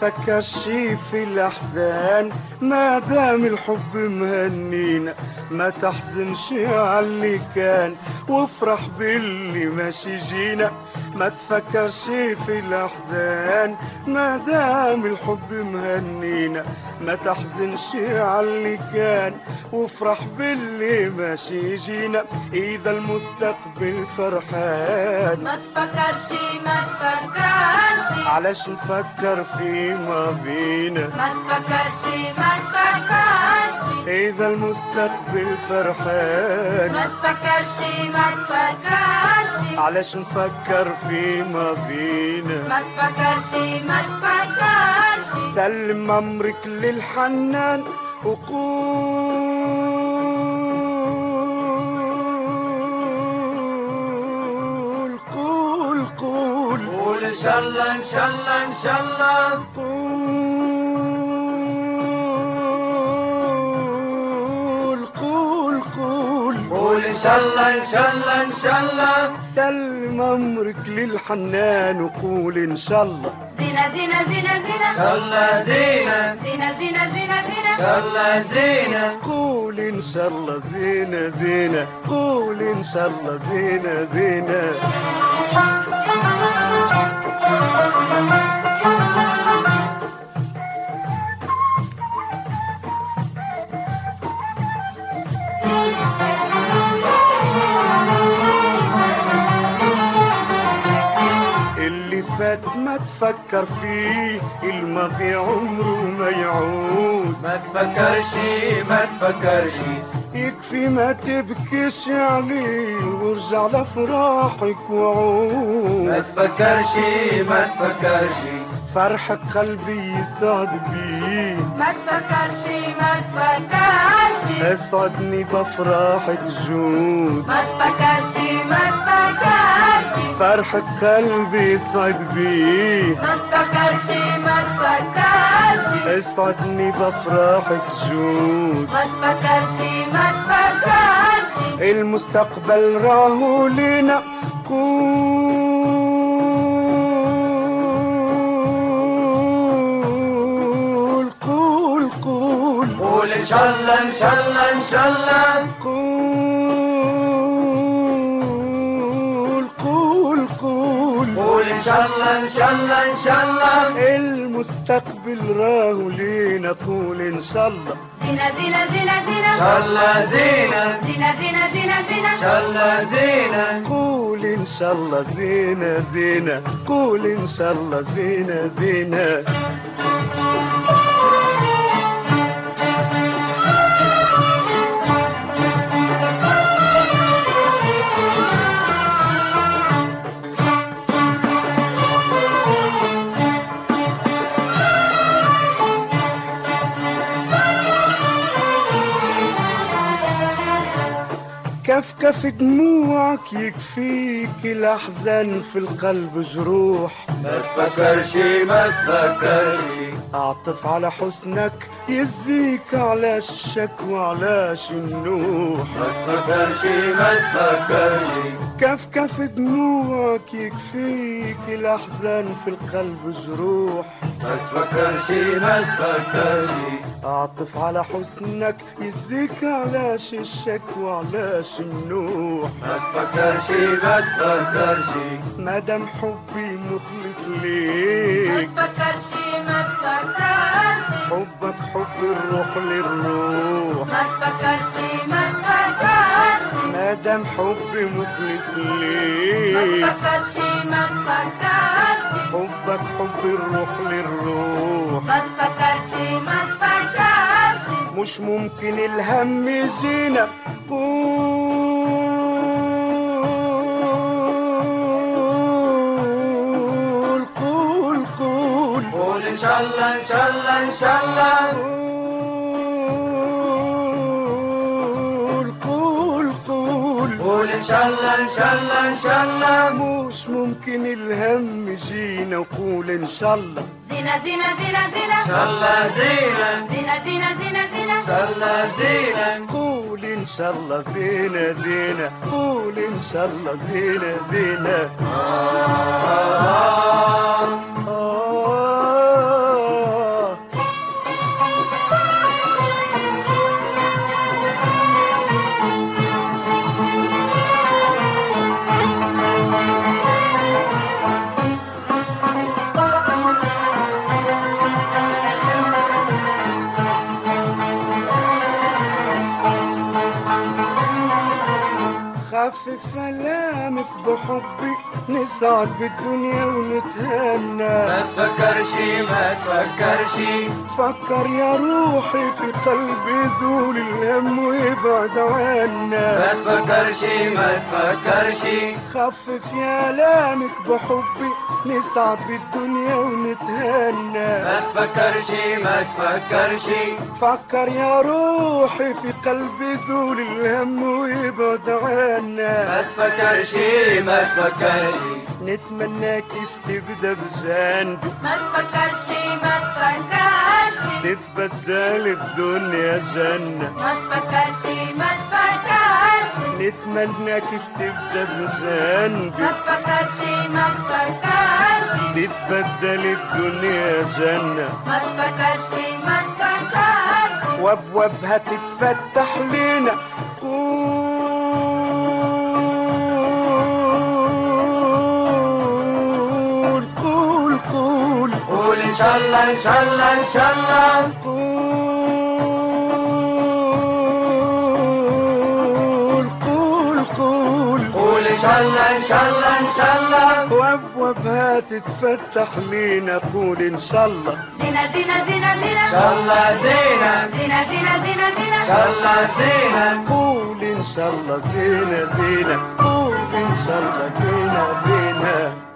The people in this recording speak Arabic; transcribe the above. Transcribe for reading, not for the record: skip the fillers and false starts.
تفكرش في الأحزان ما دام الحب مهنينا، ما تحزنش عاللي كان وافرح باللي ماشي جينا. ما تفكرش في الأحزان ما دام الحب مهنينا، ما تحزنش عاللي كان وافرح باللي ماشي جينا. إذا المستقبل فرحان ما تفكرش ما تفكرش علاش نفكر في ماضينا. ما تفكرش ما تفكرش إذا المستقبل فرحان ما تفكرش ما تفكرش علاش نفكر في ماضينا. ما تفكرش ما تفكرش سلم أمرك للحنان وقول قول قول قول ان شاء الله ان شاء الله ان شاء الله. قول قول قول قول ان شاء الله ان شاء الله ان شاء الله. سلم أمرك للحنان وقول إن شاء الله. زينة زينة زينة زينة ان شاء الله زينة. زينة زينة زينة ان زينة شاء الله زينة. قول إن شاء الله زينة زينة. قول إن شاء الله زينة زينة. اللي فات ما تفكر فيه، الماضي عمره ما يعود. ما تفكرش ما تفكرش يكفي ما تبكيش عليه وارجع لفراحك وعود. ما تفكرش ما تفكرش فرحك قلبي يسعد بيه، ما تفكرش ما تفكرش اسعدني بافراحك جود. ما تفكرش ما تفكرش فرحك قلبي يسعد بيه، ما تفكرش ما تفكرش اسعدني بافراحك جود. ما تفكرش ما تفكرش المستقبل راهو لينا قول قول قول قول ان شاء الله ان شاء الله ان شاء الله. قول قول قول قول ان شاء الله ان شاء الله ان شاء الله. المستقبل راهو لينا قول ان شاء الله. زينة زينة زينة ان زينة شاء الله زينة. زينة زينة زينة ان زينة شاء الله زينة. قول ان شاء الله زينة زينة. قول ان شاء الله زينة زينة. كف دموعك يكفيك الأحزان في القلب جروح. ما تفكرش ما تفكرش أعطف على حسنك يزيك علاش الشك وعلاش النوح. ما تفكرش ما تفكرش كف دموعك يكفيك الأحزان في القلب جروح. ما تفكرش ما تفكرش أعطف على حسنك يزيك علاش الشك وعلاش النوح. ما تفكرش ما تفكرش مادام حبي مخلص ما ليك، تفكرش ما تفكرش حبك حب الروح للروح. ما تفكرش ما تفكرش مادام حبي مخلص ما ليك، تفكرش ما تفكرش حبك حب الروح للروح. ما تفكرش ما تفكرش مش ممكن الهم يجينا قول قول قول قول ان شاء الله ان شاء الله ان شاء الله. قول قول قول قول ان شاء الله ان شاء الله ان شاء الله. مش ممكن الهم يجينا وقول ان شاء الله. زينة زينة زينة ان زينة شاء الله زينة. زينة زينة زينة زينة ان شاء الله زينة. قول ان شاء الله زينة زينة. قول ان شاء الله زينة زينة. آه. آه خفف كلامك بحبي نسعد بالدنيا ونتهنى. ما تفكرش ما تفكرش، فكر يا روحي في قلبي زول الهم وابعد عنا. ما تفكرش ما تفكرش، خفف يا لامك بحبي نسعد بالدنيا ونتهنى. ما تفكرش ما تفكرش، فكر يا روحي في قلبي زول الهم وابعد عنا. ما تفكرش ما تفكرش، نتمنى كيف تبدا بجانبي، ما تفكرش ما تفكرش، تتبدل الدنيا جنة. ما تفكرش ما تفكرش، نتمنى كيف تبدا بجانبي، ما تفكرش ما تفكرش، تتبدل الدنيا جنة. ما تفكرش ما تفكرش، وابوابها تتفتح لينا. قول قول قول قول ان شاء الله ان شاء الله ان شاء الله، قول قول قول قول ان شاء الله ان شاء الله ان شاء الله. وابوابها تتفتح لينا. قول ان شاء الله. زينة زينة زينة زينة، ان شاء الله زينة، زينة زينة زينة زينة، ان شاء الله زينة، قول ان شاء الله زينة زينة. قول ان شاء الله زينة زينة.